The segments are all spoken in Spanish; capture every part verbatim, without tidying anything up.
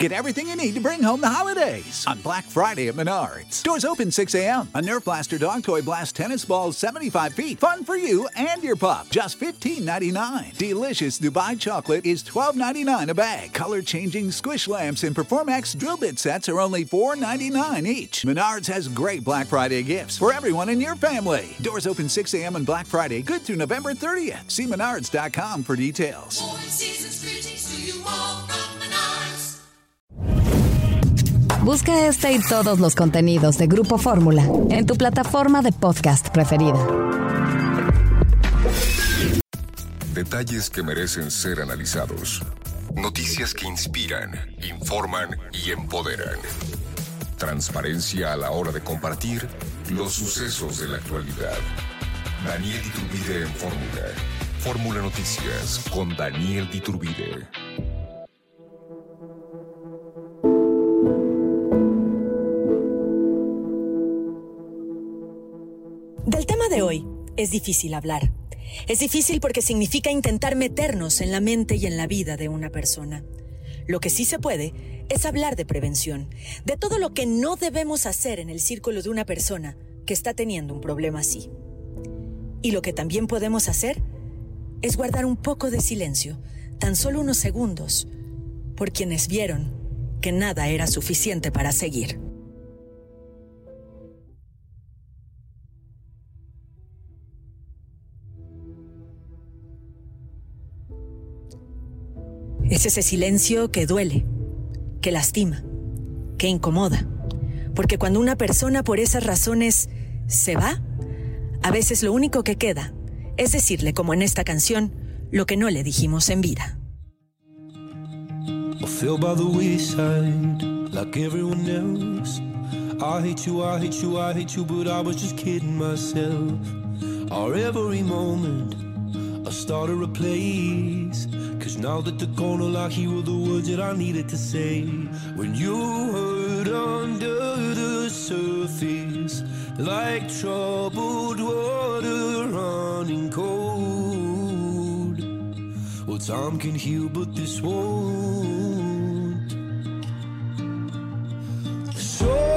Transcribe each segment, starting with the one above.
Get everything you need to bring home the holidays on Black Friday at Menards. Doors open six a.m. A Nerf Blaster dog toy blast tennis balls seventy-five feet. Fun for you and your pup. Just fifteen ninety-nine. Delicious Dubai chocolate is twelve ninety-nine a bag. Color-changing squish lamps and Performax drill bit sets are only four ninety-nine each. Menards has great Black Friday gifts for everyone in your family. Doors open six a.m. on Black Friday, good through November thirtieth. See menards dot com for details. Busca este y todos los contenidos de Grupo Fórmula en tu plataforma de podcast preferida. Detalles que merecen ser analizados. Noticias que inspiran, informan y empoderan. Transparencia a la hora de compartir los sucesos de la actualidad. Daniel Iturbide en Fórmula. Fórmula Noticias con Daniel Iturbide. Del tema de hoy es difícil hablar. Es difícil porque significa intentar meternos en la mente y en la vida de una persona. Lo que sí se puede es hablar de prevención, de todo lo que no debemos hacer en el círculo de una persona que está teniendo un problema así. Y lo que también podemos hacer es guardar un poco de silencio, tan solo unos segundos, por quienes vieron que nada era suficiente para seguir. Es ese silencio que duele, que lastima, que incomoda. Porque cuando una persona por esas razones se va, a veces lo único que queda es decirle, como en esta canción, lo que no le dijimos en vida. I fell by the wayside like everyone else. I hate you, I hate you, I hate you, but I was just kidding myself. Our every moment I started a place. Cause now that they're gone, all I hear were the words that I needed to say. When you hurt under the surface, like troubled water running cold. Well, time can heal, but this won't. So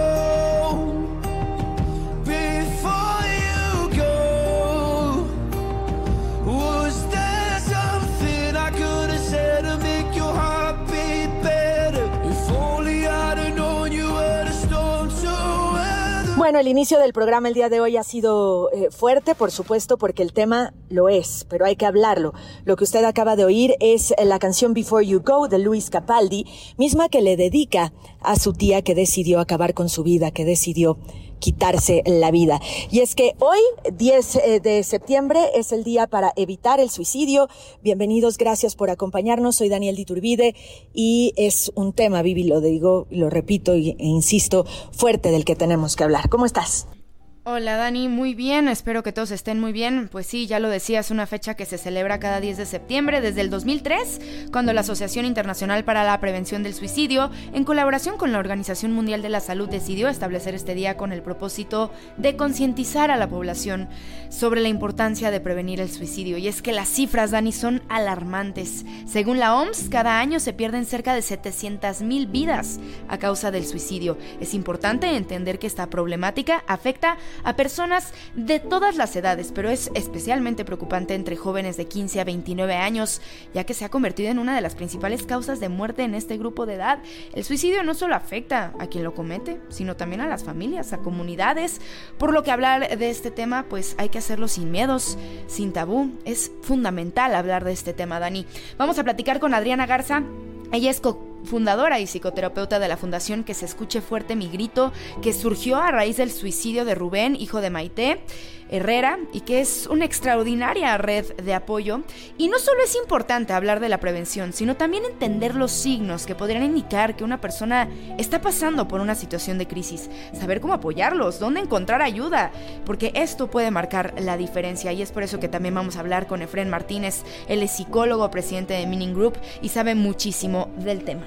Bueno, el inicio del programa el día de hoy ha sido eh, fuerte, por supuesto, porque el tema lo es, pero hay que hablarlo. Lo que usted acaba de oír es la canción Before You Go de Luis Capaldi, misma que le dedica a su tía que decidió acabar con su vida, que decidió quitarse la vida. Y es que hoy, diez de septiembre, es el día para evitar el suicidio. Bienvenidos, gracias por acompañarnos. Soy Daniel Iturbide y es un tema, Vivi, lo digo, lo repito e insisto, fuerte del que tenemos que hablar. ¿Cómo estás? Hola Dani, muy bien, espero que todos estén muy bien. Pues sí, ya lo decía, es una fecha que se celebra cada diez de septiembre desde el dos mil tres, cuando la Asociación Internacional para la Prevención del Suicidio, en colaboración con la Organización Mundial de la Salud, decidió establecer este día con el propósito de concientizar a la población sobre la importancia de prevenir el suicidio. Y es que las cifras, Dani, son alarmantes. Según la O M S, cada año se pierden cerca de setecientas mil vidas a causa del suicidio. Es importante entender que esta problemática afecta a personas de todas las edades, pero es especialmente preocupante entre jóvenes de quince a veintinueve años, ya que se ha convertido en una de las principales causas de muerte en este grupo de edad. El suicidio no solo afecta a quien lo comete, sino también a las familias, a comunidades, por lo que hablar de este tema, pues hay que hacerlo sin miedos, sin tabú. Es fundamental hablar de este tema, Dani. Vamos a platicar con Adriana Garza. Ella es cofundadora y psicoterapeuta de la fundación Que Se Escuche Fuerte Mi Grito, que surgió a raíz del suicidio de Rubén, hijo de Maite Herrera, y que es una extraordinaria red de apoyo. Y no solo es importante hablar de la prevención, sino también entender los signos que podrían indicar que una persona está pasando por una situación de crisis, saber cómo apoyarlos, dónde encontrar ayuda, porque esto puede marcar la diferencia. Y es por eso que también vamos a hablar con Efrén Martínez. Él es psicólogo, presidente de Meaning Group y sabe muchísimo del tema.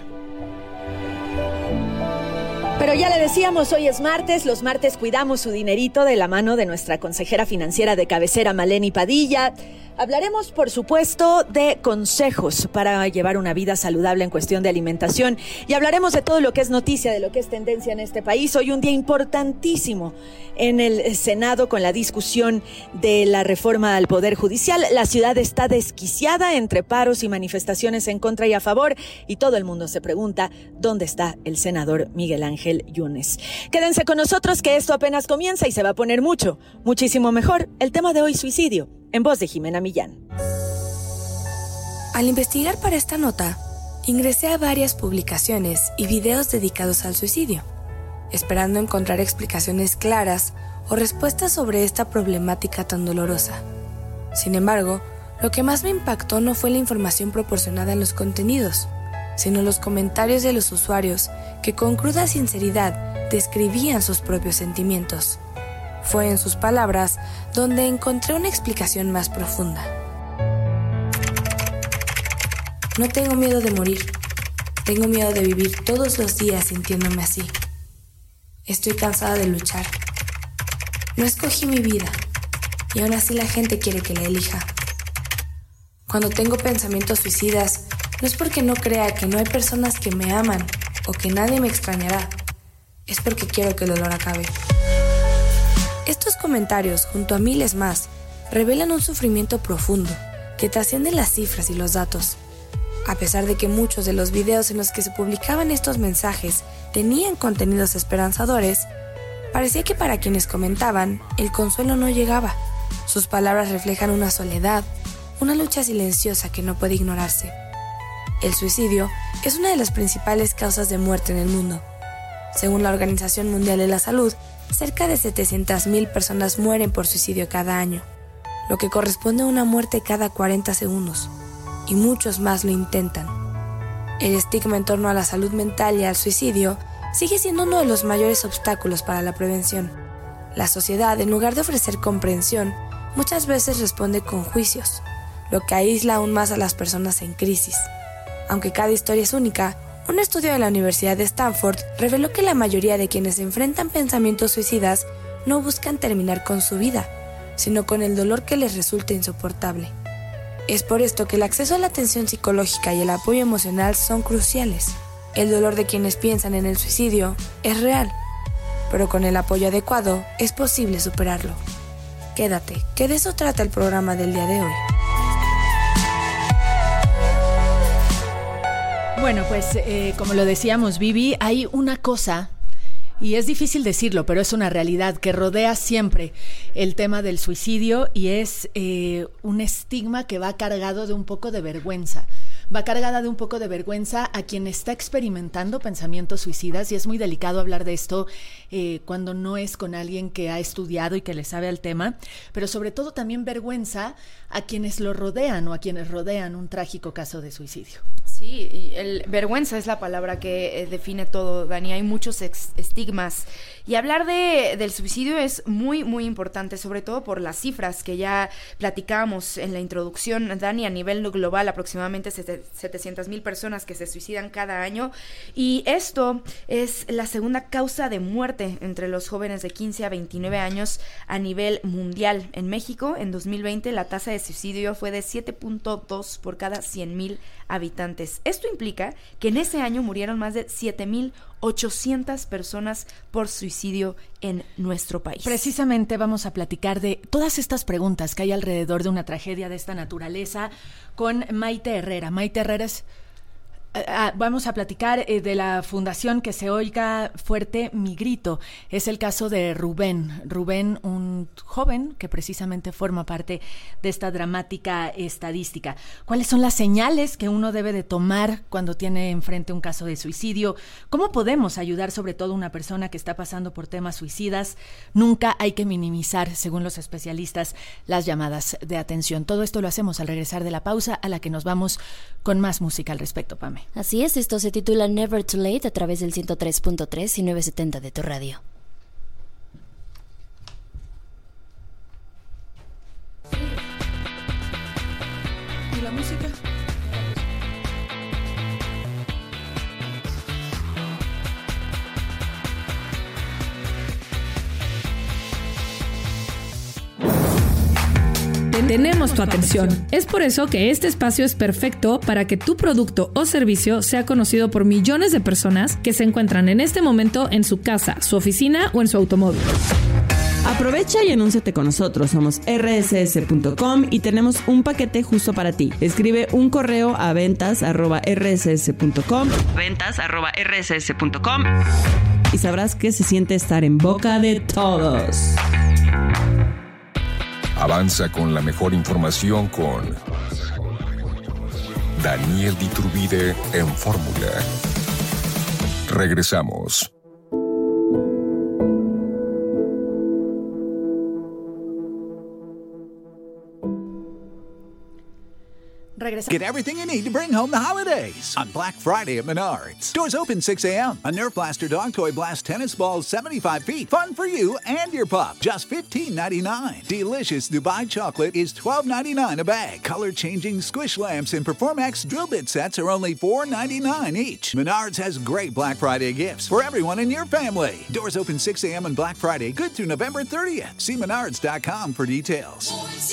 Pero ya le decíamos, hoy es martes, los martes cuidamos su dinerito de la mano de nuestra consejera financiera de cabecera, Maleni Padilla. Hablaremos, por supuesto, de consejos para llevar una vida saludable en cuestión de alimentación y hablaremos de todo lo que es noticia, de lo que es tendencia en este país. Hoy un día importantísimo en el Senado con la discusión de la reforma al Poder Judicial. La ciudad está desquiciada entre paros y manifestaciones en contra y a favor y todo el mundo se pregunta dónde está el senador Miguel Ángel Yunes. Quédense con nosotros que esto apenas comienza y se va a poner mucho, muchísimo mejor. El tema de hoy, suicidio. En voz de Jimena Millán. Al investigar para esta nota, ingresé a varias publicaciones y videos dedicados al suicidio, esperando encontrar explicaciones claras o respuestas sobre esta problemática tan dolorosa. Sin embargo, lo que más me impactó no fue la información proporcionada en los contenidos, sino los comentarios de los usuarios que con cruda sinceridad describían sus propios sentimientos. Fue en sus palabras donde encontré una explicación más profunda. No tengo miedo de morir. Tengo miedo de vivir todos los días sintiéndome así. Estoy cansada de luchar. No escogí mi vida y aún así la gente quiere que la elija. Cuando tengo pensamientos suicidas, no es porque no crea que no hay personas que me aman o que nadie me extrañará. Es porque quiero que el dolor acabe. Estos comentarios, junto a miles más, revelan un sufrimiento profundo que trasciende las cifras y los datos. A pesar de que muchos de los videos en los que se publicaban estos mensajes tenían contenidos esperanzadores, parecía que para quienes comentaban, el consuelo no llegaba. Sus palabras reflejan una soledad, una lucha silenciosa que no puede ignorarse. El suicidio es una de las principales causas de muerte en el mundo. Según la Organización Mundial de la Salud, cerca de setecientas mil personas mueren por suicidio cada año, lo que corresponde a una muerte cada cuarenta segundos, y muchos más lo intentan. El estigma en torno a la salud mental y al suicidio sigue siendo uno de los mayores obstáculos para la prevención. La sociedad, en lugar de ofrecer comprensión, muchas veces responde con juicios, lo que aísla aún más a las personas en crisis. Aunque cada historia es única, un estudio de la Universidad de Stanford reveló que la mayoría de quienes enfrentan pensamientos suicidas no buscan terminar con su vida, sino con el dolor que les resulta insoportable. Es por esto que el acceso a la atención psicológica y el apoyo emocional son cruciales. El dolor de quienes piensan en el suicidio es real, pero con el apoyo adecuado es posible superarlo. Quédate, que de eso trata el programa del día de hoy. Bueno, pues eh, como lo decíamos, Vivi, hay una cosa, y es difícil decirlo, pero es una realidad que rodea siempre el tema del suicidio y es eh, un estigma que va cargado de un poco de vergüenza. Va cargada de un poco de vergüenza a quien está experimentando pensamientos suicidas y es muy delicado hablar de esto eh, cuando no es con alguien que ha estudiado y que le sabe al tema, pero sobre todo también vergüenza a quienes lo rodean o a quienes rodean un trágico caso de suicidio. Sí, y el, vergüenza es la palabra que eh, define todo, Dani. Hay muchos ex, estigmas y hablar de, del suicidio es muy, muy importante, sobre todo por las cifras que ya platicábamos en la introducción, Dani. A nivel global, aproximadamente setecientas mil personas que se suicidan cada año y esto es la segunda causa de muerte entre los jóvenes de quince a veintinueve años a nivel mundial. En México, en dos mil veinte, la tasa de suicidio fue de siete punto dos por cada cien mil habitantes. Esto implica que en ese año murieron más de siete mil ochocientas personas por suicidio en nuestro país. Precisamente vamos a platicar de todas estas preguntas que hay alrededor de una tragedia de esta naturaleza con Maite Herrera. Maite Herrera es... Ah, vamos a platicar eh, de la fundación Que se oiga fuerte mi grito. Es el caso de Rubén. Rubén, un joven que precisamente forma parte de esta dramática estadística. ¿Cuáles son las señales que uno debe de tomar cuando tiene enfrente un caso de suicidio? ¿Cómo podemos ayudar sobre todo a una persona que está pasando por temas suicidas? Nunca hay que minimizar, según los especialistas, las llamadas de atención. Todo esto lo hacemos al regresar de la pausa, a la que nos vamos con más música al respecto, Pame. Así es, esto se titula Never Too Late a través del ciento tres punto tres y novecientos setenta de tu radio. ¿Y la música? tenemos tu atención. Es por eso que este espacio es perfecto para que tu producto o servicio sea conocido por millones de personas que se encuentran en este momento en su casa, su oficina o en su automóvil. Aprovecha y anúnciate con nosotros. Somos erre ese ese punto com y tenemos un paquete justo para ti. Escribe un correo a ventas arroba erre ese ese punto com ventas arroba erre ese ese punto com y sabrás qué se siente estar en boca de todos. Avanza con la mejor información con Daniel Diturbide en Fórmula. Regresamos. Get everything you need to bring home the holidays on Black Friday at Menards. Doors open six a.m. A Nerf Blaster Dog Toy Blast tennis ball seventy-five feet. Fun for you and your pup. Just fifteen ninety-nine. Delicious Dubai chocolate is twelve ninety-nine a bag. Color-changing squish lamps and Performax drill bit sets are only four ninety-nine each. Menards has great Black Friday gifts for everyone in your family. Doors open six a.m. on Black Friday. Good through November thirtieth. See menards dot com for details.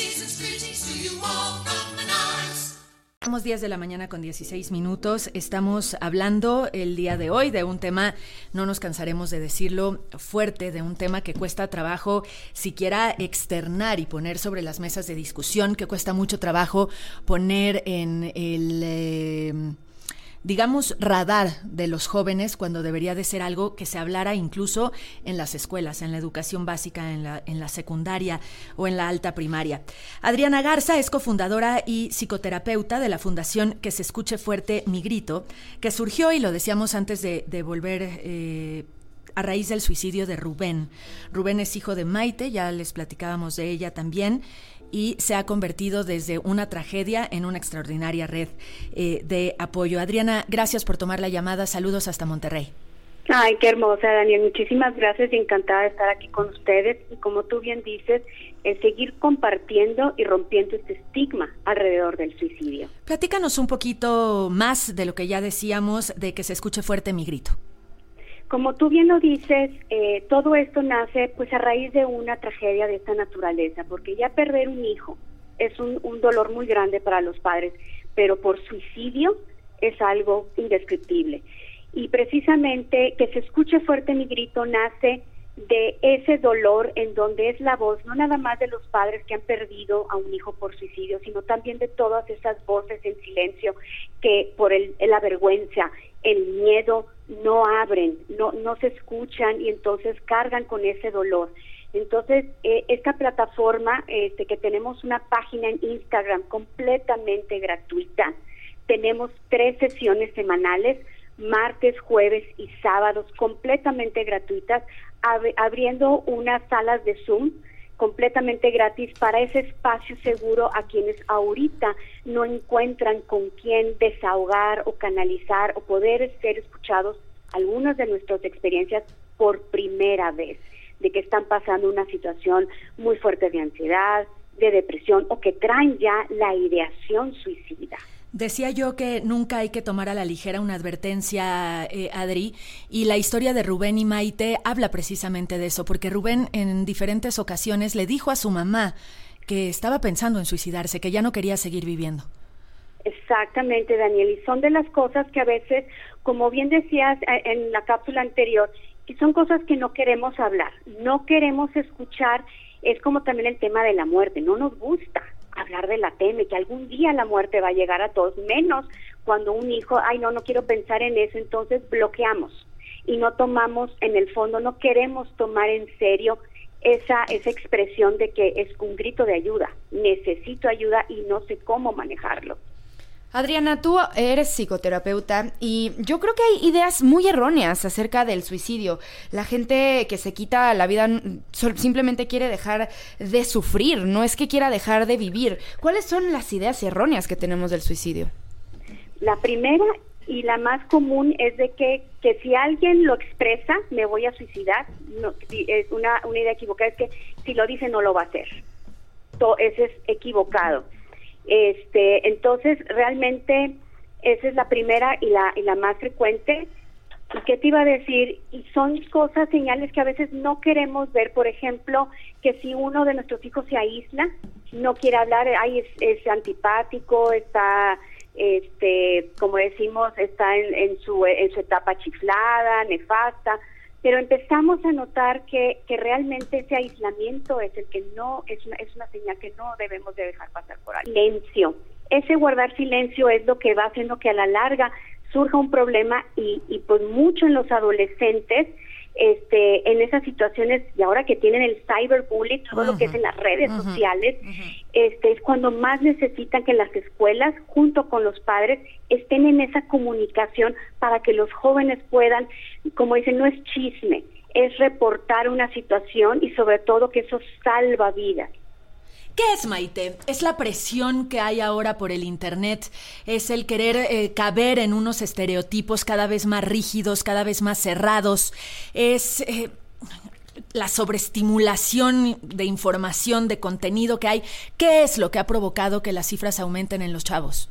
Somos diez de la mañana con dieciséis minutos. Estamos hablando el día de hoy de un tema, no nos cansaremos de decirlo, fuerte, de un tema que cuesta trabajo siquiera externar y poner sobre las mesas de discusión, que cuesta mucho trabajo poner en el... Eh, digamos, radar de los jóvenes, cuando debería de ser algo que se hablara incluso en las escuelas, en la educación básica, en la, en la secundaria o en la alta primaria. Adriana Garza es cofundadora y psicoterapeuta de la fundación Que se escuche fuerte mi grito, que surgió, y lo decíamos antes de, de volver... Eh, a raíz del suicidio de Rubén. Rubén es hijo de Maite, ya les platicábamos de ella también, y se ha convertido desde una tragedia en una extraordinaria red eh, de apoyo. Adriana, gracias por tomar la llamada. Saludos hasta Monterrey. Ay, qué hermosa, Daniel. Muchísimas gracias y encantada de estar aquí con ustedes. Y como tú bien dices, el seguir compartiendo y rompiendo este estigma alrededor del suicidio. Platícanos un poquito más de lo que ya decíamos, de Que se escuche fuerte mi grito. Como tú bien lo dices, eh, todo esto nace pues a raíz de una tragedia de esta naturaleza, porque ya perder un hijo es un, un dolor muy grande para los padres, pero por suicidio es algo indescriptible. Y precisamente Que se escuche fuerte mi grito nace de ese dolor en donde es la voz, no nada más de los padres que han perdido a un hijo por suicidio, sino también de todas esas voces en silencio que por el, la vergüenza, el miedo, no abren, no no se escuchan y entonces cargan con ese dolor. Entonces, eh, esta plataforma, este, que tenemos una página en Instagram completamente gratuita, tenemos tres sesiones semanales, martes, jueves y sábados, completamente gratuitas, ab- abriendo unas salas de Zoom completamente gratis para ese espacio seguro a quienes ahorita no encuentran con quién desahogar o canalizar o poder ser escuchados algunas de nuestras experiencias por primera vez, de que están pasando una situación muy fuerte de ansiedad, de depresión o que traen ya la ideación suicida. Decía yo que nunca hay que tomar a la ligera una advertencia, eh, Adri, y la historia de Rubén y Maite habla precisamente de eso, porque Rubén en diferentes ocasiones le dijo a su mamá que estaba pensando en suicidarse, que ya no quería seguir viviendo. Exactamente, Daniel, y son de las cosas que a veces, como bien decías en la cápsula anterior, que son cosas que no queremos hablar, no queremos escuchar. Es como también el tema de la muerte, no nos gusta hablar de la teme, que algún día la muerte va a llegar a todos, menos cuando un hijo, ay no, no quiero pensar en eso, entonces bloqueamos y no tomamos, en el fondo no queremos tomar en serio esa esa expresión de que es un grito de ayuda, necesito ayuda y no sé cómo manejarlo. Adriana, tú eres psicoterapeuta y yo creo que hay ideas muy erróneas acerca del suicidio. La gente que se quita la vida simplemente quiere dejar de sufrir, no es que quiera dejar de vivir. ¿Cuáles son las ideas erróneas que tenemos del suicidio? La primera y la más común es de que, que si alguien lo expresa, me voy a suicidar, no, es una, una idea equivocada, es que si lo dice no lo va a hacer. Todo, ese es equivocado. Este, entonces realmente esa es la primera y la y la más frecuente. ¿Y qué te iba a decir? Y son cosas, señales que a veces no queremos ver. Por ejemplo, que si uno de nuestros hijos se aísla no quiere hablar, ay, es, es antipático, está, este, como decimos, está en, en su en su etapa chiflada, nefasta, pero empezamos a notar que, que realmente ese aislamiento es el que no, es una, es una señal que no debemos de dejar pasar por ahí. Silencio. Ese guardar silencio es lo que va haciendo que a la larga surja un problema y, y pues mucho en los adolescentes, este, en esas situaciones, y ahora que tienen el cyberbullying, todo uh-huh. lo que es en las redes uh-huh. sociales, uh-huh. este, es cuando más necesitan que las escuelas, junto con los padres, estén en esa comunicación para que los jóvenes puedan, como dicen, no es chisme, es reportar una situación y sobre todo que eso salva vidas. ¿Qué es, Maite? ¿Es la presión que hay ahora por el Internet? ¿Es el querer eh, caber en unos estereotipos cada vez más rígidos, cada vez más cerrados? ¿Es eh, la sobreestimulación de información, de contenido que hay? ¿Qué es lo que ha provocado que las cifras aumenten en los chavos?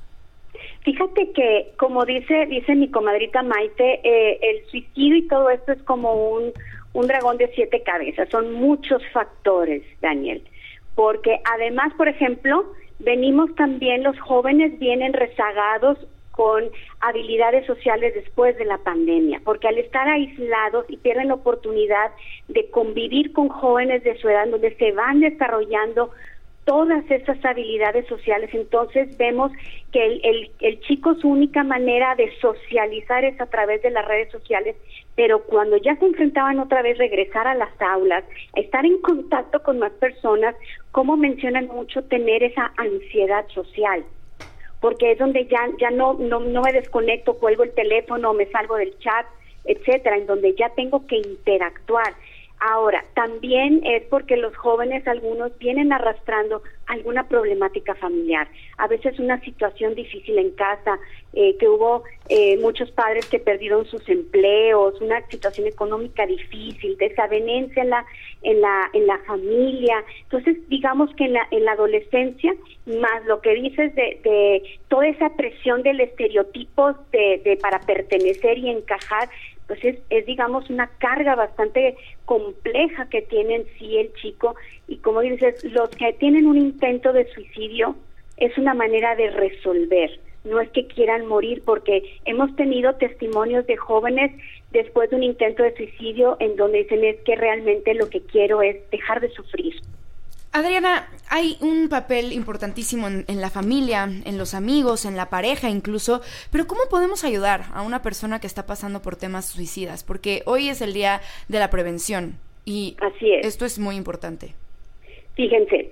Fíjate que, como dice dice mi comadrita Maite, eh, el suicidio y todo esto es como un, un dragón de siete cabezas. Son muchos factores, Daniel. Porque además, por ejemplo, venimos también, los jóvenes vienen rezagados con habilidades sociales después de la pandemia, porque al estar aislados y pierden la oportunidad de convivir con jóvenes de su edad, donde se van desarrollando todas esas habilidades sociales, entonces vemos que el, el, el chico, su única manera de socializar es a través de las redes sociales, pero cuando ya se enfrentaban otra vez regresar a las aulas, estar en contacto con más personas, como mencionan mucho, tener esa ansiedad social, porque es donde ya ya no no, no me desconecto, cuelgo el teléfono, me salgo del chat, etcétera, en donde ya tengo que interactuar. Ahora, también es porque los jóvenes, algunos, vienen arrastrando alguna problemática familiar, a veces una situación difícil en casa, eh, que hubo eh, muchos padres que perdieron sus empleos, una situación económica difícil, desavenencia en la en la en la familia. Entonces, digamos que en la en la adolescencia, más lo que dices de, de toda esa presión del estereotipo de, de para pertenecer y encajar, pues es, es digamos una carga bastante compleja que tiene en sí el chico, y como dices, los que tienen un intento de suicidio es una manera de resolver, no es que quieran morir, porque hemos tenido testimonios de jóvenes después de un intento de suicidio en donde dicen es que realmente lo que quiero es dejar de sufrir. Adriana, hay un papel importantísimo en, en la familia, en los amigos, en la pareja incluso, pero ¿cómo podemos ayudar a una persona que está pasando por temas suicidas? Porque hoy es el día de la prevención y así es. Esto es muy importante. Fíjense,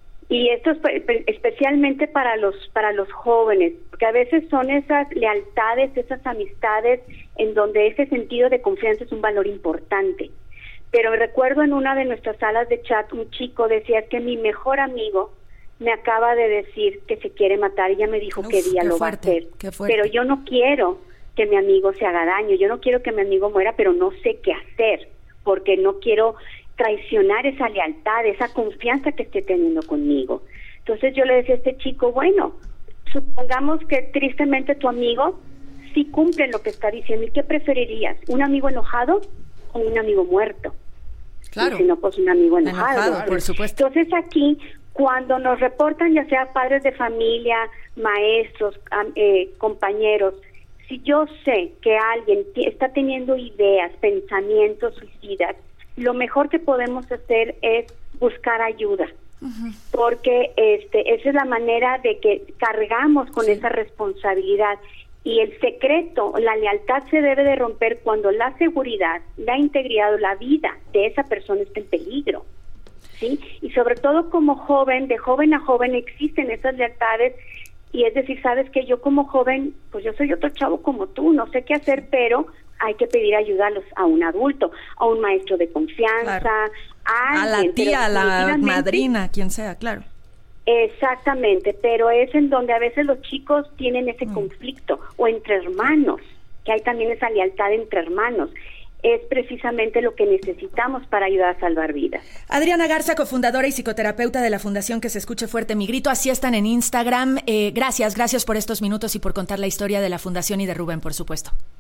y esto es especialmente para los para los jóvenes, porque a veces son esas lealtades, esas amistades en donde ese sentido de confianza es un valor importante. Pero recuerdo en una de nuestras salas de chat, un chico decía que mi mejor amigo me acaba de decir que se quiere matar y ya me dijo Uf, qué día qué lo fuerte, va a hacer. Pero yo no quiero que mi amigo se haga daño, yo no quiero que mi amigo muera, pero no sé qué hacer, porque no quiero traicionar esa lealtad, esa confianza que esté teniendo conmigo. Entonces yo le decía a este chico, bueno, supongamos que tristemente tu amigo sí cumple lo que está diciendo, ¿y qué preferirías? ¿Un amigo enojado o un amigo muerto? Claro. Y si no, pues un amigo enojado. enojado por supuesto. Entonces aquí, cuando nos reportan, ya sea padres de familia, maestros, eh, compañeros, si yo sé que alguien t- está teniendo ideas, pensamientos suicidas, lo mejor que podemos hacer es buscar ayuda. Uh-huh. Porque este, esa es la manera de que cargamos con sí. esa responsabilidad. Y el secreto, la lealtad se debe de romper cuando la seguridad, la integridad o la vida de esa persona está en peligro, ¿sí? Y sobre todo como joven, de joven a joven existen esas lealtades, y es decir, sabes que yo como joven, pues yo soy otro chavo como tú, no sé qué hacer, pero hay que pedir ayuda a, los, a un adulto, a un maestro de confianza, claro. a, alguien, a la tía, a la madrina, quien sea, claro. Exactamente, pero es en donde a veces los chicos tienen ese mm. conflicto, o entre hermanos, que hay también esa lealtad entre hermanos. Es precisamente lo que necesitamos para ayudar a salvar vidas. Adriana Garza, cofundadora y psicoterapeuta de la Fundación Que Se Escuche Fuerte Mi Grito, así están en Instagram. Eh, gracias, gracias por estos minutos y por contar la historia de la Fundación y de Rubén, por supuesto.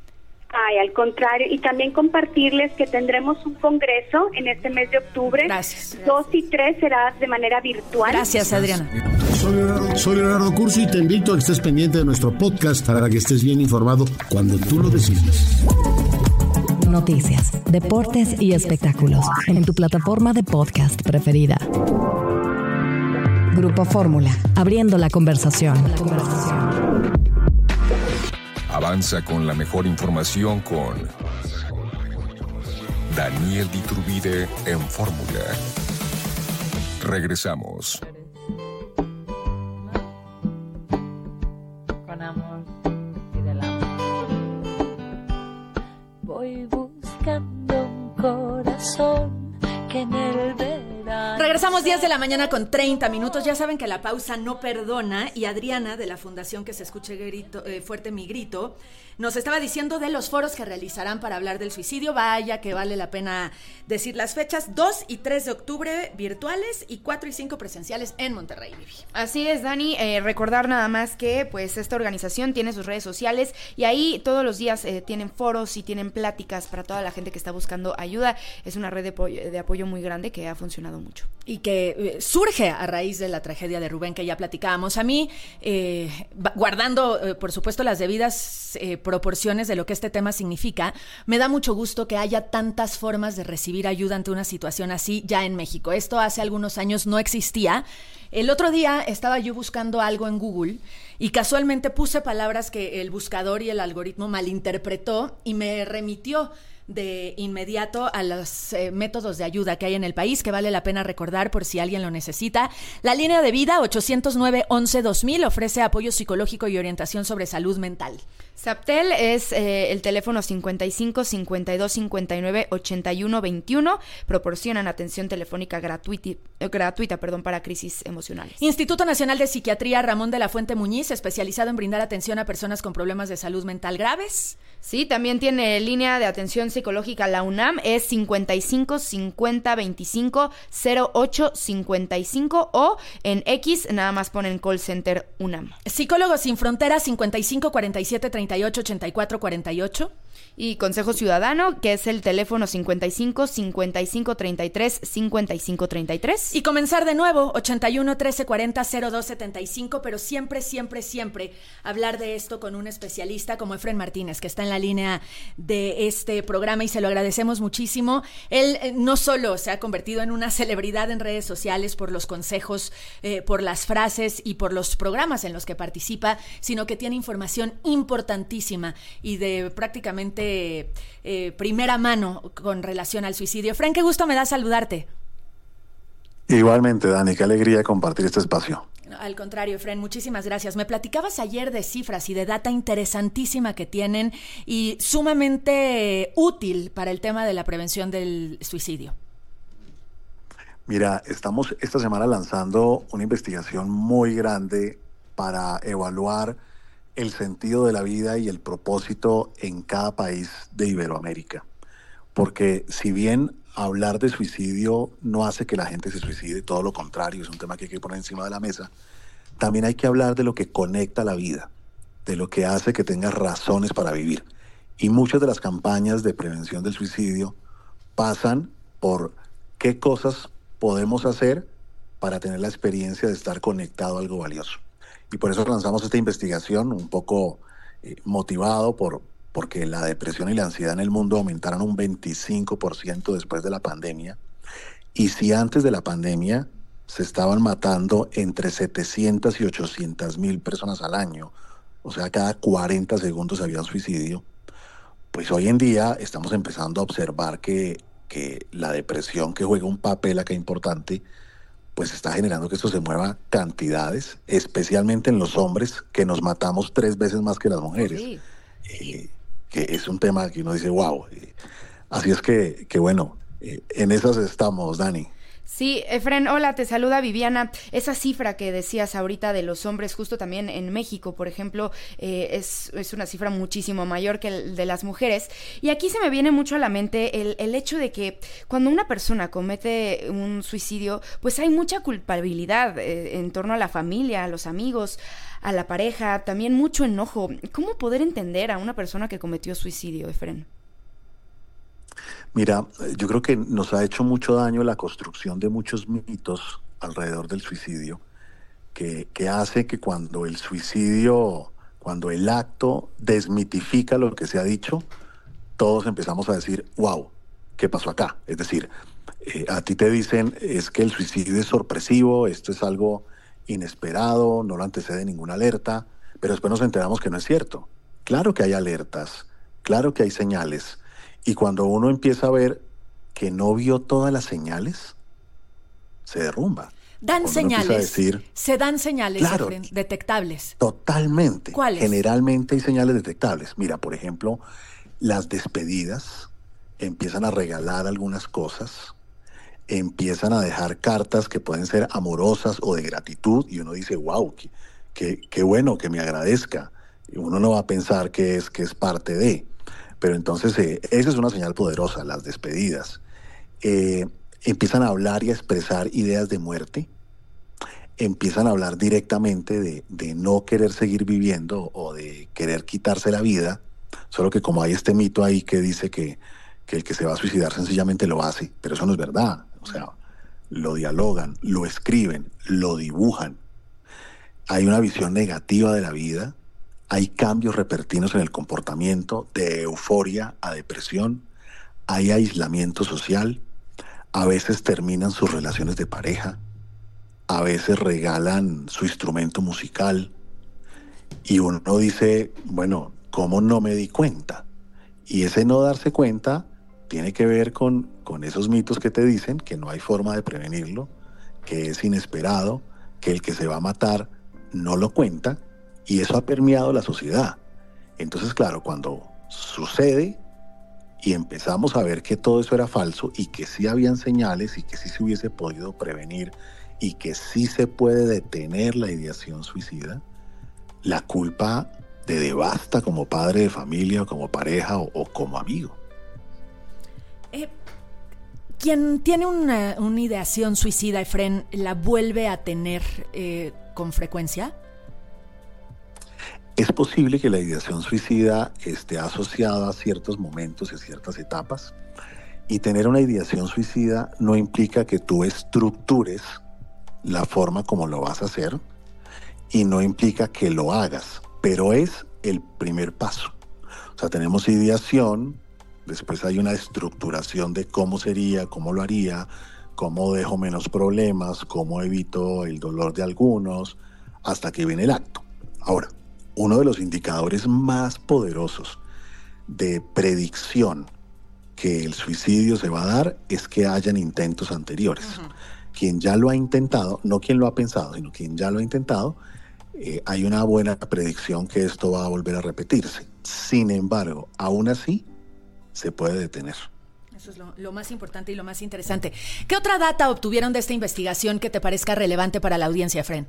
Ay, al contrario, y también compartirles que tendremos un congreso en este mes de octubre. Gracias. Dos y tres será de manera virtual. Gracias, Adriana. Soy Leonardo, soy Leonardo Curcio y te invito a que estés pendiente de nuestro podcast para que estés bien informado cuando tú lo decidas. Noticias, deportes y espectáculos en tu plataforma de podcast preferida. Grupo Fórmula, abriendo la conversación. La conversación. Avanza con la mejor información con Daniel Diturbide en Fórmula. Regresamos. Con amor y del amor. Voy buscando un corazón que en el verano... Regresamos diez de la mañana con treinta minutos. Ya saben que la pausa no perdona. Y Adriana, de la fundación Que se escuche grito, eh, fuerte mi grito, nos estaba diciendo de los foros que realizarán para hablar del suicidio. Vaya que vale la pena decir las fechas. dos y tres de octubre virtuales y cuatro y cinco presenciales en Monterrey, Vivi. Así es, Dani. Eh, recordar nada más que pues esta organización tiene sus redes sociales y ahí todos los días eh, tienen foros y tienen pláticas para toda la gente que está buscando ayuda. Es una red de apoyo, de apoyo muy grande que ha funcionado mucho. Y que eh, surge a raíz de la tragedia de Rubén que ya platicábamos. A mí, eh, guardando eh, por supuesto las debidas eh, proporciones de lo que este tema significa, me da mucho gusto que haya tantas formas de recibir ayuda ante una situación así ya en México. Esto hace algunos años no existía. El otro día estaba yo buscando algo en Google y casualmente puse palabras que el buscador y el algoritmo malinterpretó y me remitió de inmediato a los eh, métodos de ayuda que hay en el país, que vale la pena recordar por si alguien lo necesita. La línea de vida ochocientos nueve once dos mil ofrece apoyo psicológico y orientación sobre salud mental. Zaptel es eh, el teléfono cincuenta y cinco, cincuenta y dos, cincuenta y nueve, ochenta y uno, veintiuno. Proporcionan atención telefónica gratuita, gratuita perdón, para crisis emocionales. Instituto Nacional de Psiquiatría Ramón de la Fuente Muñiz, especializado en brindar atención a personas con problemas de salud mental graves. Sí, también tiene línea de atención psicológica la UNAM, es cincuenta y cinco, cincuenta, veinticinco, cero ocho, cincuenta y cinco o en X nada más ponen call center UNAM. Psicólogos Sin Fronteras cincuenta y cinco, cuarenta y siete, treinta y ocho, ochenta y cuatro, cuarenta y ocho. Y Consejo Ciudadano, que es el teléfono cincuenta y cinco, cincuenta y cinco, treinta y tres, cincuenta y cinco, treinta y tres. Y comenzar de nuevo, ochenta y uno, trece, cuarenta, cero dos, setenta y cinco, pero siempre, siempre, siempre hablar de esto con un especialista como Efren Martínez, que está en la línea de este programa y se lo agradecemos muchísimo. Él eh, no solo se ha convertido en una celebridad en redes sociales por los consejos, eh, por las frases y por los programas en los que participa, sino que tiene información importantísima y de prácticamente Eh, primera mano con relación al suicidio. Fran, qué gusto me da saludarte. Igualmente, Dani, qué alegría compartir este espacio. Al contrario, Fran, muchísimas gracias. Me platicabas ayer de cifras y de data interesantísima que tienen y sumamente útil para el tema de la prevención del suicidio. Mira, estamos esta semana lanzando una investigación muy grande para evaluar el sentido de la vida y el propósito en cada país de Iberoamérica. Porque si bien hablar de suicidio no hace que la gente se suicide, todo lo contrario, es un tema que hay que poner encima de la mesa, también hay que hablar de lo que conecta la vida, de lo que hace que tengas razones para vivir. Y muchas de las campañas de prevención del suicidio pasan por qué cosas podemos hacer para tener la experiencia de estar conectado a algo valioso. Y por eso lanzamos esta investigación un poco eh, motivado por porque la depresión y la ansiedad en el mundo aumentaron un veinticinco por ciento después de la pandemia. Y si antes de la pandemia se estaban matando entre setecientas y ochocientas mil personas al año, o sea, cada cuarenta segundos había un suicidio, pues hoy en día estamos empezando a observar que, que la depresión, que juega un papel acá importante, pues está generando que esto se mueva cantidades, especialmente en los hombres, que nos matamos tres veces más que las mujeres. Sí. Eh, que es un tema que uno dice, wow. Eh, así es que, que bueno, eh, en esas estamos, Dani. Sí, Efren, hola, te saluda Viviana. Esa cifra que decías ahorita de los hombres, justo también en México, por ejemplo, eh, es, es una cifra muchísimo mayor que el de las mujeres. Y aquí se me viene mucho a la mente el, el hecho de que cuando una persona comete un suicidio, pues hay mucha culpabilidad eh, en torno a la familia, a los amigos, a la pareja, también mucho enojo. ¿Cómo poder entender a una persona que cometió suicidio, Efren? Mira, yo creo que nos ha hecho mucho daño la construcción de muchos mitos alrededor del suicidio, que, que hace que cuando el suicidio, cuando el acto desmitifica lo que se ha dicho, todos empezamos a decir, wow, ¿qué pasó acá? Es decir, eh, a ti te dicen, es que el suicidio es sorpresivo, esto es algo inesperado, no lo antecede ninguna alerta, pero después nos enteramos que no es cierto. Claro que hay alertas, claro que hay señales. Y cuando uno empieza a ver que no vio todas las señales, se derrumba. Dan cuando señales, decir, se dan señales, claro, Efren, detectables. Totalmente. ¿Cuáles? Generalmente hay señales detectables. Mira, por ejemplo, las despedidas empiezan a regalar algunas cosas, empiezan a dejar cartas que pueden ser amorosas o de gratitud, y uno dice, wow, qué, qué, qué bueno que me agradezca. Y uno no va a pensar que es, que es parte de... Pero entonces, eh, esa es una señal poderosa, las despedidas. Eh, empiezan a hablar y a expresar ideas de muerte. Empiezan a hablar directamente de, de no querer seguir viviendo o de querer quitarse la vida. Solo que como hay este mito ahí que dice que, que el que se va a suicidar sencillamente lo hace. Pero eso no es verdad. O sea, lo dialogan, lo escriben, lo dibujan. Hay una visión negativa de la vida. Hay cambios repentinos en el comportamiento, de euforia a depresión, hay aislamiento social, a veces terminan sus relaciones de pareja, a veces regalan su instrumento musical, y uno dice, bueno, ¿cómo no me di cuenta? Y ese no darse cuenta tiene que ver con, con esos mitos que te dicen que no hay forma de prevenirlo, que es inesperado, que el que se va a matar no lo cuenta, y eso ha permeado la sociedad. Entonces, claro, cuando sucede y empezamos a ver que todo eso era falso y que sí habían señales y que sí se hubiese podido prevenir y que sí se puede detener la ideación suicida, la culpa te devasta como padre de familia o como pareja o, o como amigo. Eh, quien tiene una, una ideación suicida, Efren, ¿la vuelve a tener eh, con frecuencia? Es posible que la ideación suicida esté asociada a ciertos momentos y a ciertas etapas, y tener una ideación suicida no implica que tú estructures la forma como lo vas a hacer y no implica que lo hagas, pero es el primer paso. O sea, tenemos ideación, después hay una estructuración de cómo sería, cómo lo haría, cómo dejo menos problemas, cómo evito el dolor de algunos, hasta que viene el acto. Ahora, uno de los indicadores más poderosos de predicción que el suicidio se va a dar es que hayan intentos anteriores. Uh-huh. Quien ya lo ha intentado, no quien lo ha pensado, sino quien ya lo ha intentado, eh, hay una buena predicción que esto va a volver a repetirse. Sin embargo, aún así, se puede detener. Eso es lo, lo más importante y lo más interesante. ¿Qué otra data obtuvieron de esta investigación que te parezca relevante para la audiencia, Efren?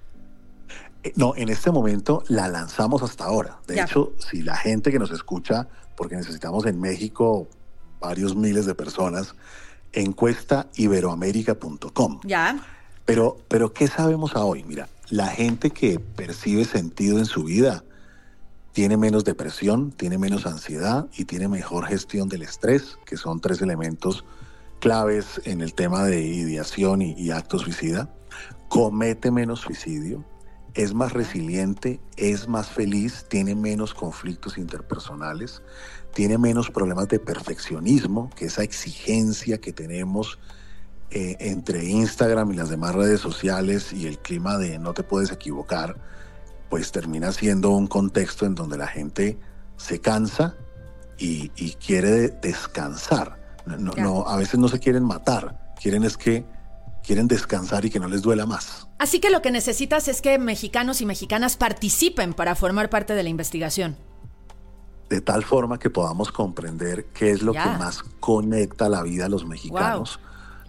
No, en este momento la lanzamos hasta ahora. De ya. hecho, si la gente que nos escucha, porque necesitamos en México varios miles de personas, encuesta iberoamérica punto com. Ya. Pero, pero, ¿qué sabemos a hoy? Mira, la gente que percibe sentido en su vida tiene menos depresión, tiene menos ansiedad y tiene mejor gestión del estrés, que son tres elementos claves en el tema de ideación y, y acto suicida. Comete menos suicidio. Es más resiliente, es más feliz, tiene menos conflictos interpersonales, tiene menos problemas de perfeccionismo, que esa exigencia que tenemos eh, entre Instagram y las demás redes sociales y el clima de no te puedes equivocar, pues termina siendo un contexto en donde la gente se cansa y, y quiere descansar. No, no, a veces no se quieren matar, quieren es que quieren descansar y que no les duela más. Así que lo que necesitas es que mexicanos y mexicanas participen para formar parte de la investigación. De tal forma que podamos comprender qué es lo ya. que más conecta la vida a los mexicanos. Wow.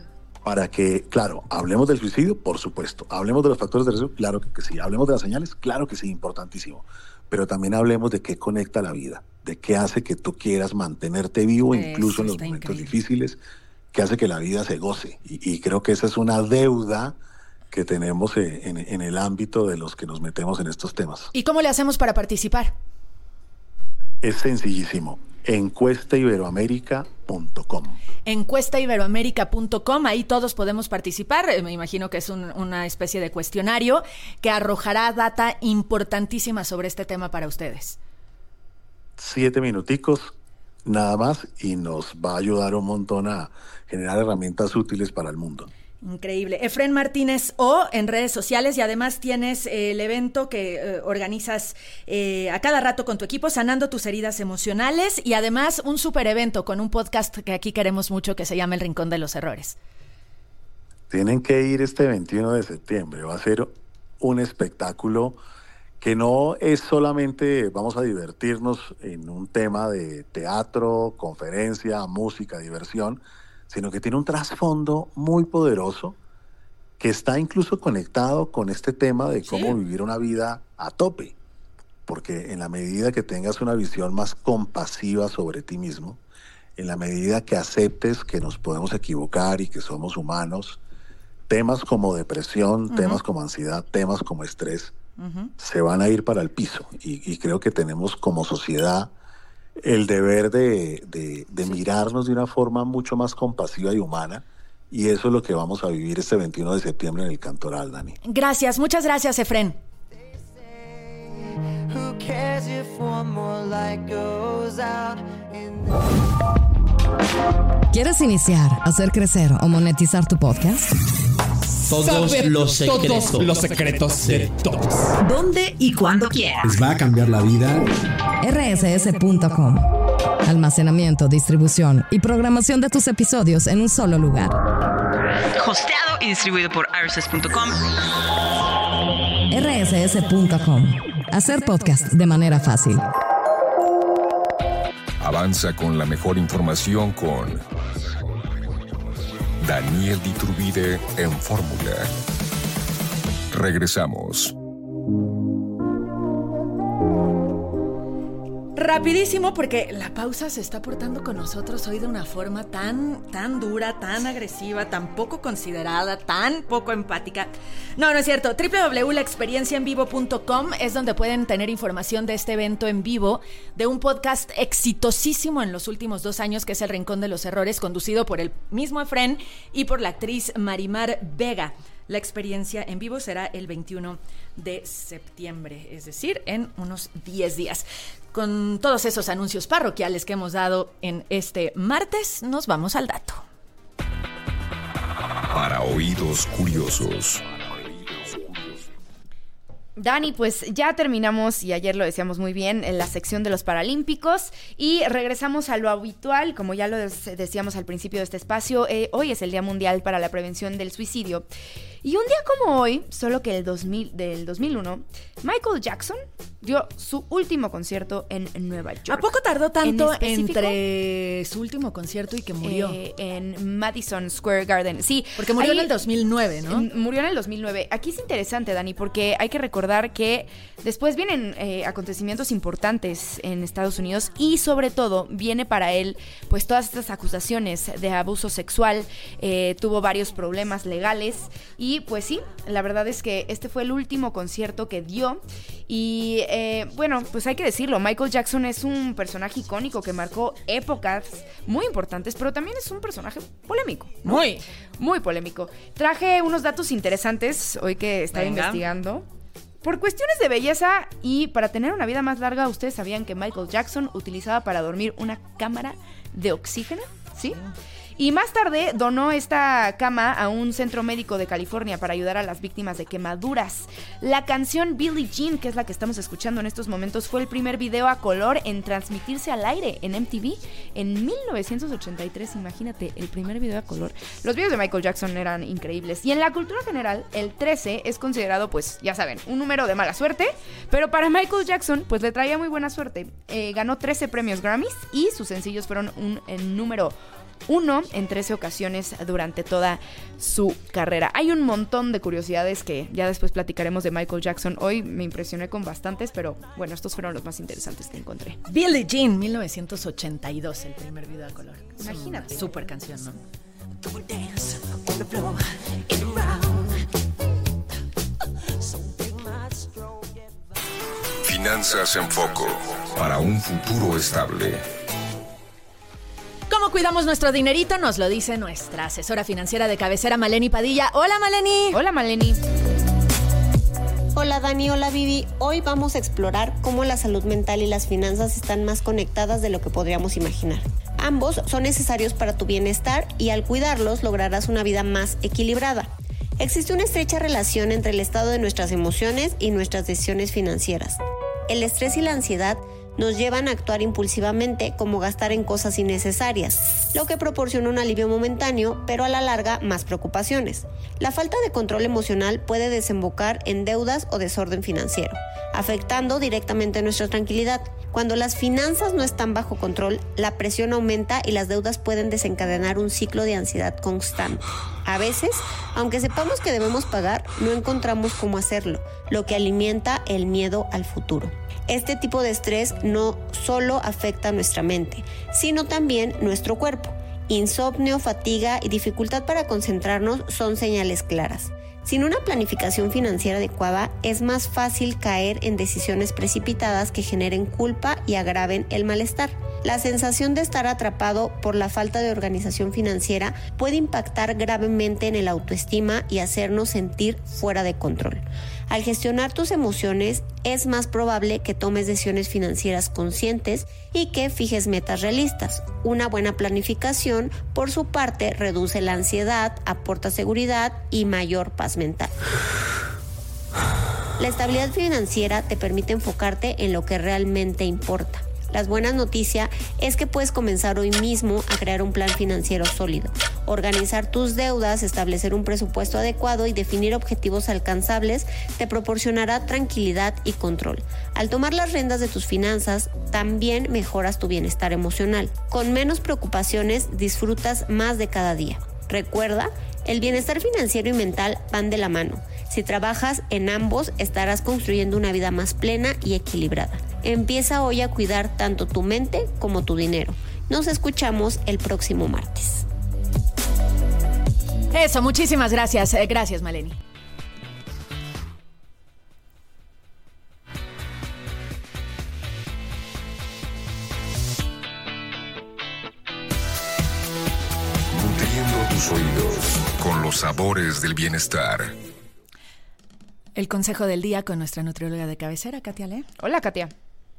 para que, claro, hablemos del suicidio, por supuesto, hablemos de los factores de riesgo, claro que, que sí, hablemos de las señales, claro que sí, importantísimo, pero también hablemos de qué conecta la vida, de qué hace que tú quieras mantenerte vivo, Eso incluso en los momentos increíble. difíciles, que hace que la vida se goce, y, y creo que esa es una deuda que tenemos en, en el ámbito de los que nos metemos en estos temas. ¿Y cómo le hacemos para participar? Es sencillísimo, encuesta iberoamérica punto com. encuesta iberoamérica punto com, ahí todos podemos participar. Me imagino que es un, una especie de cuestionario que arrojará data importantísima sobre este tema para ustedes. Siete minuticos nada más y nos va a ayudar un montón a generar herramientas útiles para el mundo. Increíble. Efren Martínez O en redes sociales, y además tienes eh, el evento que eh, organizas eh, a cada rato con tu equipo, Sanando tus heridas emocionales, y además un super evento con un podcast que aquí queremos mucho que se llama El Rincón de los Errores. Tienen que ir este veintiuno de septiembre, va a ser un espectáculo que no es solamente vamos a divertirnos en un tema de teatro, conferencia, música, diversión, sino que tiene un trasfondo muy poderoso que está incluso conectado con este tema de cómo sí. vivir una vida a tope. Porque en la medida que tengas una visión más compasiva sobre ti mismo, en la medida que aceptes que nos podemos equivocar y que somos humanos, temas como depresión, uh-huh. temas como ansiedad, temas como estrés, uh-huh. se van a ir para el piso. Y, y creo que tenemos como sociedad el deber de, de, de sí. mirarnos de una forma mucho más compasiva y humana, y eso es lo que vamos a vivir este veintiuno de septiembre en el Cantoral, Dani. Gracias, muchas gracias, Efren. ¿Quieres iniciar, hacer crecer o monetizar tu podcast? Todos Saber los secretos, todos los secretos de todos. ¿Dónde y cuándo quieras? Les va a cambiar la vida. R S S punto com. Almacenamiento, distribución y programación de tus episodios en un solo lugar. Hosteado y distribuido por R S S punto com. R S S punto com. Hacer podcast de manera fácil. Avanza con la mejor información con Daniel Iturbide en Fórmula. Regresamos. Rapidísimo, porque la pausa se está portando con nosotros hoy de una forma tan, tan dura, tan agresiva, tan poco considerada, tan poco empática. No, no es cierto. doble u doble u doble u punto la experiencia en vivo punto com es donde pueden tener información de este evento en vivo, de un podcast exitosísimo en los últimos dos años, que es El Rincón de los Errores, conducido por el mismo Efren y por la actriz Marimar Vega. La experiencia en vivo será el veintiuno de septiembre, es decir, en unos diez días. Con todos esos anuncios parroquiales que hemos dado en este martes, nos vamos al dato. Para oídos curiosos. Dani, pues ya terminamos, y ayer lo decíamos muy bien, en la sección de los Paralímpicos, y regresamos a lo habitual, como ya lo decíamos al principio de este espacio. Eh, hoy es el Día Mundial para la Prevención del Suicidio. Y un día como hoy, solo que el dos mil, del dos mil uno, Michael Jackson dio su último concierto en Nueva York. ¿A poco tardó tanto en entre su último concierto y que murió? Eh, en Madison Square Garden, sí. Porque murió ahí, en el dos mil nueve, ¿no? Murió en el dos mil nueve. Aquí es interesante, Dani, porque hay que recordar que después vienen eh, acontecimientos importantes en Estados Unidos, y sobre todo viene para él pues todas estas acusaciones de abuso sexual. Eh, tuvo varios problemas legales, y pues sí, la verdad es que este fue el último concierto que dio. Y eh, bueno, pues hay que decirlo, Michael Jackson es un personaje icónico que marcó épocas muy importantes, pero también es un personaje polémico, ¿no? Muy, muy polémico. Traje unos datos interesantes hoy que estaba Venga. investigando. Por cuestiones de belleza y para tener una vida más larga, ¿ustedes sabían que Michael Jackson utilizaba para dormir una cámara de oxígeno? ¿Sí? Y más tarde donó esta cama a un centro médico de California para ayudar a las víctimas de quemaduras. La canción Billie Jean, que es la que estamos escuchando en estos momentos, fue el primer video a color en transmitirse al aire en M T V en mil novecientos ochenta y tres. Imagínate, el primer video a color. Los videos de Michael Jackson eran increíbles. Y en la cultura general, el trece es considerado, pues, ya saben, un número de mala suerte. Pero para Michael Jackson, pues, le traía muy buena suerte. Eh, ganó trece premios Grammys y sus sencillos fueron un, un número uno en trece ocasiones durante toda su carrera. Hay un montón de curiosidades que ya después platicaremos de Michael Jackson. Hoy me impresioné con bastantes, pero bueno, estos fueron los más interesantes que encontré. Billie Jean, mil novecientos ochenta y dos, el primer video a color. Imagínate. Una super canción, ¿no? Finanzas en Foco, para un futuro estable. ¿Cómo cuidamos nuestro dinerito? Nos lo dice nuestra asesora financiera de cabecera, Maleni Padilla. Hola, Maleni. Hola, Maleni. Hola, Dani. Hola, Vivi. Hoy vamos a explorar cómo la salud mental y las finanzas están más conectadas de lo que podríamos imaginar. Ambos son necesarios para tu bienestar y al cuidarlos lograrás una vida más equilibrada. Existe una estrecha relación entre el estado de nuestras emociones y nuestras decisiones financieras. El estrés y la ansiedad nos llevan a actuar impulsivamente, como gastar en cosas innecesarias, lo que proporciona un alivio momentáneo, pero a la larga más preocupaciones. La falta de control emocional puede desembocar en deudas o desorden financiero, afectando directamente nuestra tranquilidad. Cuando las finanzas no están bajo control, la presión aumenta y las deudas pueden desencadenar un ciclo de ansiedad constante. A veces, aunque sepamos que debemos pagar, no encontramos cómo hacerlo, lo que alimenta el miedo al futuro. Este tipo de estrés no solo afecta a nuestra mente, sino también nuestro cuerpo. Insomnio, fatiga y dificultad para concentrarnos son señales claras. Sin una planificación financiera adecuada, es más fácil caer en decisiones precipitadas que generen culpa y agraven el malestar. La sensación de estar atrapado por la falta de organización financiera puede impactar gravemente en el autoestima y hacernos sentir fuera de control. Al gestionar tus emociones, es más probable que tomes decisiones financieras conscientes y que fijes metas realistas. Una buena planificación, por su parte, reduce la ansiedad, aporta seguridad y mayor paz mental. La estabilidad financiera te permite enfocarte en lo que realmente importa. La buena noticia es que puedes comenzar hoy mismo a crear un plan financiero sólido, organizar tus deudas, establecer un presupuesto adecuado y definir objetivos alcanzables te proporcionará tranquilidad y control. Al tomar las riendas de tus finanzas, también mejoras tu bienestar emocional. Con menos preocupaciones, disfrutas más de cada día. Recuerda, el bienestar financiero y mental van de la mano. Si trabajas en ambos, estarás construyendo una vida más plena y equilibrada. Empieza hoy a cuidar tanto tu mente como tu dinero. Nos escuchamos el próximo martes. Eso, muchísimas gracias. Eh, gracias, Maleni. Nutriendo tus oídos con los sabores del bienestar. El consejo del día con nuestra nutrióloga de cabecera, Katia Le. Hola, Katia.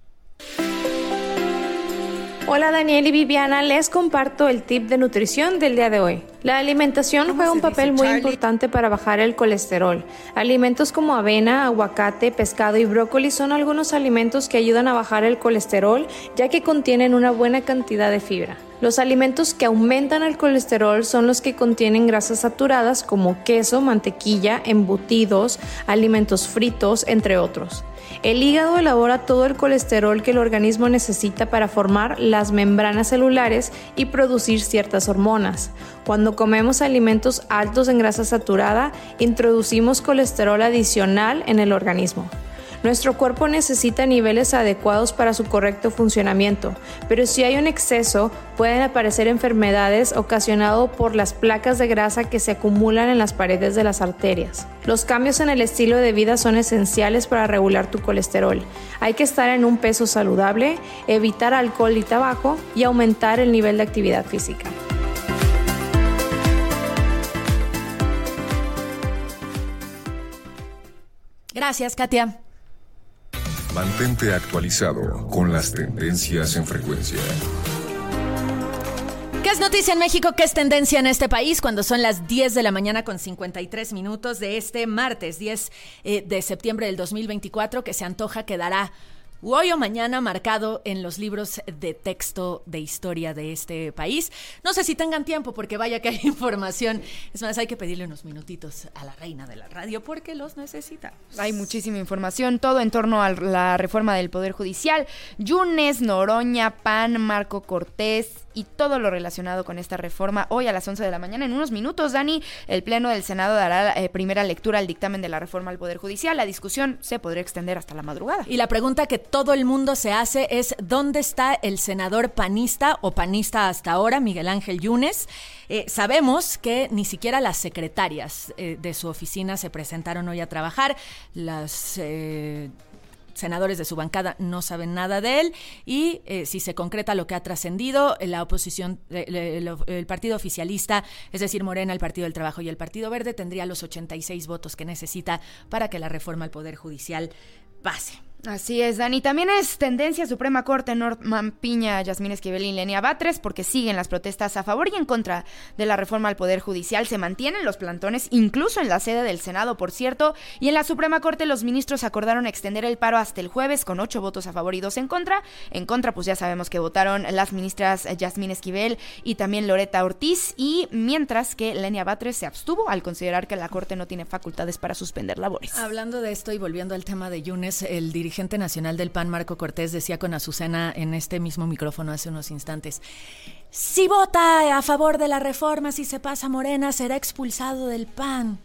Hola Daniel y Viviana, les comparto el tip de nutrición del día de hoy. La alimentación juega un papel muy importante para bajar el colesterol. Alimentos como avena, aguacate, pescado y brócoli son algunos alimentos que ayudan a bajar el colesterol, ya que contienen una buena cantidad de fibra. Los alimentos que aumentan el colesterol son los que contienen grasas saturadas como queso, mantequilla, embutidos, alimentos fritos, entre otros. El hígado elabora todo el colesterol que el organismo necesita para formar las membranas celulares y producir ciertas hormonas. Cuando comemos alimentos altos en grasa saturada, introducimos colesterol adicional en el organismo. Nuestro cuerpo necesita niveles adecuados para su correcto funcionamiento, pero si hay un exceso, pueden aparecer enfermedades ocasionadas por las placas de grasa que se acumulan en las paredes de las arterias. Los cambios en el estilo de vida son esenciales para regular tu colesterol. Hay que estar en un peso saludable, evitar alcohol y tabaco y aumentar el nivel de actividad física. Gracias, Katia. Mantente actualizado con las tendencias en frecuencia. ¿Qué es noticia en México? ¿Qué es tendencia en este país? Cuando son las diez de la mañana con cincuenta y tres minutos de este martes diez de septiembre del dos mil veinticuatro, que se antoja quedará hoy o mañana marcado en los libros de texto de historia de este país. No sé si tengan tiempo, porque vaya que hay información. Es más, hay que pedirle unos minutitos a la reina de la radio porque los necesita. Hay muchísima información, todo en torno a la reforma del Poder Judicial. Yunes, Noroña, P A N, Marco Cortés y todo lo relacionado con esta reforma. Hoy a las once de la mañana, en unos minutos, Dani, el Pleno del Senado dará eh, primera lectura al dictamen de la reforma al Poder Judicial. La discusión se podría extender hasta la madrugada. Y la pregunta que todo el mundo se hace es: ¿dónde está el senador panista o panista hasta ahora, Miguel Ángel Yunes? Eh, sabemos que ni siquiera las secretarias eh, de su oficina se presentaron hoy a trabajar. Las eh, senadores de su bancada no saben nada de él y eh, si se concreta lo que ha trascendido, la oposición, el, el, el partido oficialista, es decir, Morena, el Partido del Trabajo y el Partido Verde, tendría los ochenta y seis votos que necesita para que la reforma al Poder Judicial pase. Así es, Dani. También es tendencia Suprema Corte, Norman Piña, Yasmín Esquivel y Lenia Batres, porque siguen las protestas a favor y en contra de la reforma al Poder Judicial. Se mantienen los plantones, incluso en la sede del Senado, por cierto, y en la Suprema Corte los ministros acordaron extender el paro hasta el jueves con ocho votos a favor y dos en contra. En contra, pues ya sabemos que votaron las ministras Yasmín Esquivel y también Loreta Ortiz, y mientras que Lenia Batres se abstuvo al considerar que la Corte no tiene facultades para suspender labores. Hablando de esto y volviendo al tema de Yunes, el dirigente dirigente nacional del P A N, Marco Cortés, decía con Azucena en este mismo micrófono hace unos instantes: si vota a favor de la reforma, si se pasa Morena, será expulsado del P A N.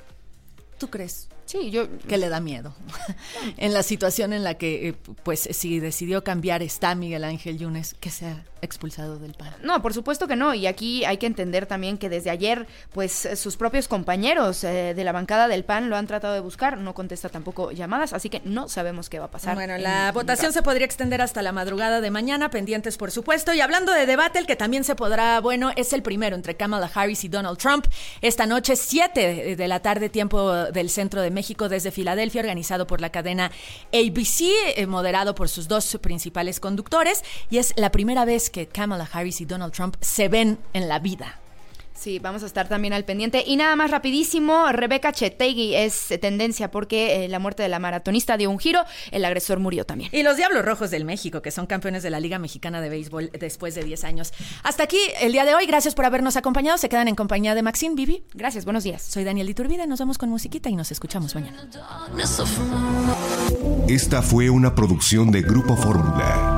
¿Tú crees? Sí, yo... que le da miedo. En la situación en la que, pues, si decidió cambiar está Miguel Ángel Yunes, que sea expulsado del P A N. No, por supuesto que no, y aquí hay que entender también que desde ayer, pues, sus propios compañeros eh, de la bancada del P A N lo han tratado de buscar, no contesta tampoco llamadas, así que no sabemos qué va a pasar. Bueno, la votación se podría extender hasta la madrugada de mañana, pendientes por supuesto, y hablando de debate, el que también se podrá, bueno, es el primero entre Kamala Harris y Donald Trump, esta noche, siete de la tarde, tiempo del centro de México, desde Filadelfia, organizado por la cadena A B C, eh, moderado por sus dos principales conductores, y es la primera vez que Kamala Harris y Donald Trump se ven en la vida. Sí, vamos a estar también al pendiente. Y nada más rapidísimo, Rebeca Chetegui es tendencia porque eh, la muerte de la maratonista dio un giro, el agresor murió también. Y los Diablos Rojos del México, que son campeones de la Liga Mexicana de Béisbol después de diez años. Hasta aquí el día de hoy, gracias por habernos acompañado, se quedan en compañía de Maxine, Vivi. Gracias, buenos días. Soy Daniel Iturbide, nos vamos con musiquita y nos escuchamos mañana. Esta fue una producción de Grupo Fórmula.